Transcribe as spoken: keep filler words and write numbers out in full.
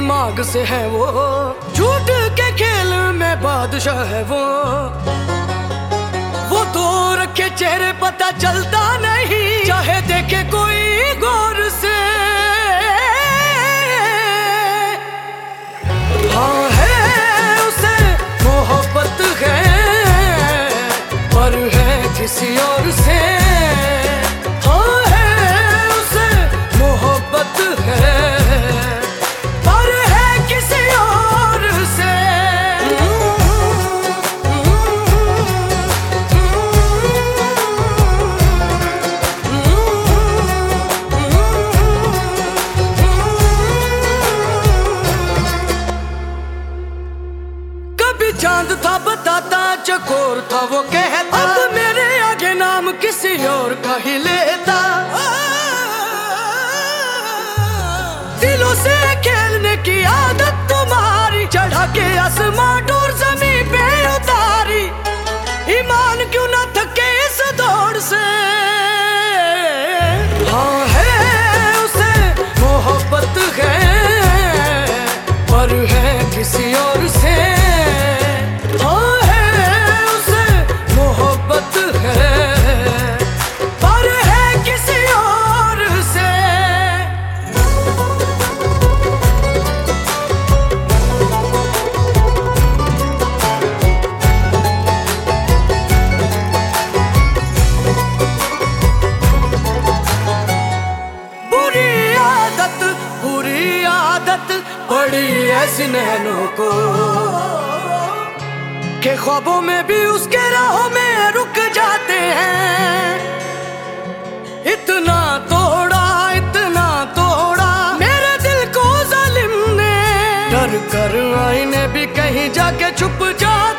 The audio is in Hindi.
दिमाग से है वो, झूठ के खेल में बादशाह है वो। वो तो रखे चेहरे पता चलता नहीं, चाहे देखे कोई गौर से। हाँ है उसे मोहब्बत है, पर है किसी और से। हाँ है उसे मोहब्बत है, पर है किसी और से। कभी चांद था बताता, चकोर था वो कहता, अब मेरे आगे नाम किसी और का ही लेता। दिलों से खेलने की आदत तुम्हारी, चढ़ा के आसमां डोर ज़मीन पे उतारी। ईमान क्यों ना थके इस दौड़ से। हाँ है उसे मोहब्बत है, पर है किसी और से। हाँ है उसे मोहब्बत है, पर है किसी और से। बुरी आदत बुरी आदत पड़ी ऐसी नैनों को, के ख्वाबों में भी उसके राहों में रुक जाते हैं। इतना तोड़ा इतना तोड़ा मेरे दिल को जालिम ने, डर कर आईने भी कहीं जाके छुप जा